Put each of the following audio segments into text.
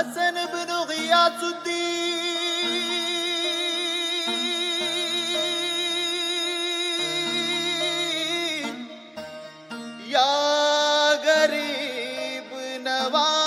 حسن بن غياث الدين يا غريب نواز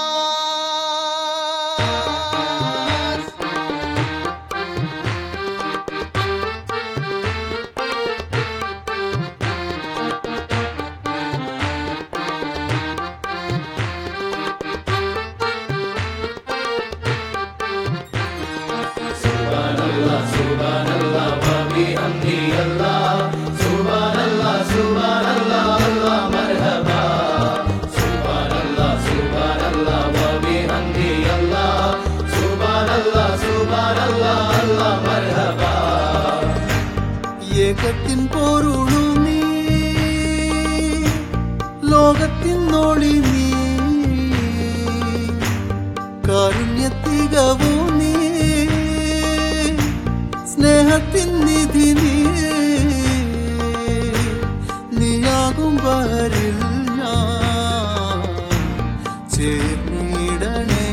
ഏകത്തിൻ പൊരുളു നീ ലോകത്തിൻ ഒളി നീ കാരുണ്യത്തികവു നീ സ്നേഹത്തിൻ നിധി നീ നീയാകും വരിൽ ഞാൻ ചേർന്നിടണേ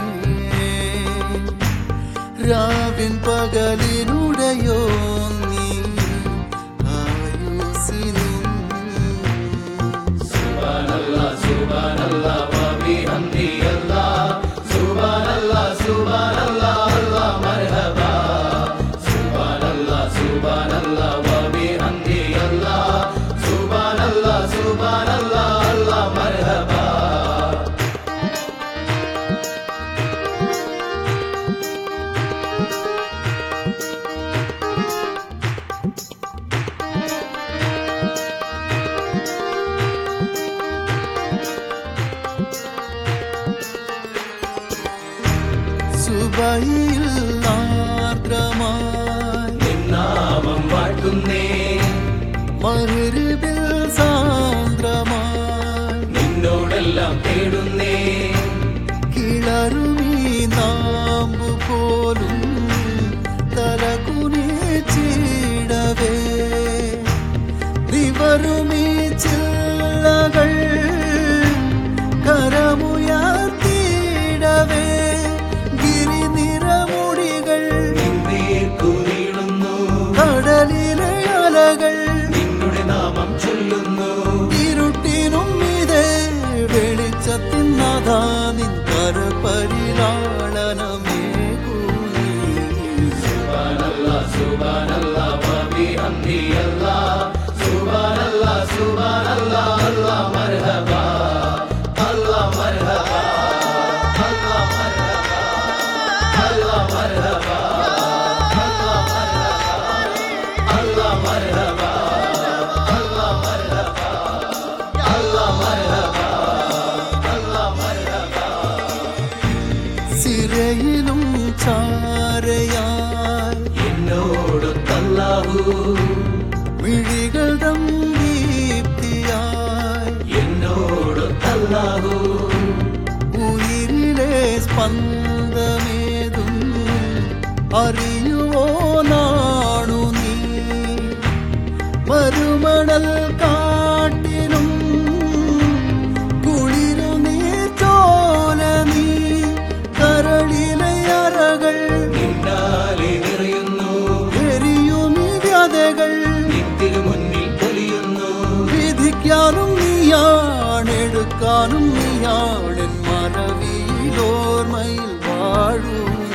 രാവിൻ പകലിനുടയോ സുബഹിയിൽ ആർദ്രമായി നിന്നാമം വാഴ്ത്തുന്നേ മഗ്‌രിബിൽ സാന്ദ്രമായി നിന്നോടെല്ലാം തേടുന്നേ കിളറുമീ നാമ്പു പോലും തലകുനിച്ചിടവേ നിവരുമീ ചില്ലകൾ കരമുയർത്തിയിടവേ കടലിലെ അലകൾ നിന്നുടെ നാമം ചൊല്ലുന്നു ഇരുട്ടിനും ഇതേ വെളിച്ചത്തിൻ നാഥാ നിൻ കരപരിലാളനമേകൂ സുബ്ഹാനല്ലാഹ് സുബ്ഹാനല്ലാഹ് വബിഹംദി അല്ലാഹ് സുബ്ഹാനല്ലാഹ് സുബ്ഹാനല്ലാഹ് അല്ലാഹ് മർഹബാ അല്ലാഹ് മർഹബാ അല്ലാഹ് മർഹബാ അല്ലാഹ് മർഹബാ സിരയിലും ചാരയായി എന്നോടൊത്തല്ലാഹു മിഴികൾ തം ദീപ്തിയായി എന്നോടൊത്തല്ലാഹു ഉയിരിലെ സ്പന്ദമേതും അറിയുവോ നാണു നീ മരുമണൽ കാട്ടിലും കുളിരു നീ ചോല നീ കരളിലെ അറകൾ നിന്നാലെ നിറയുന്നു എരിയുമീ വ്യതകൾ നിത്തിനു മുന്നിൽ തെളിയുന്നു വിധിക്കാനും നീയാണെടുക്കാനും നീയാണെൻ മറവിയിലോർമ്മയിൽ വാഴൂ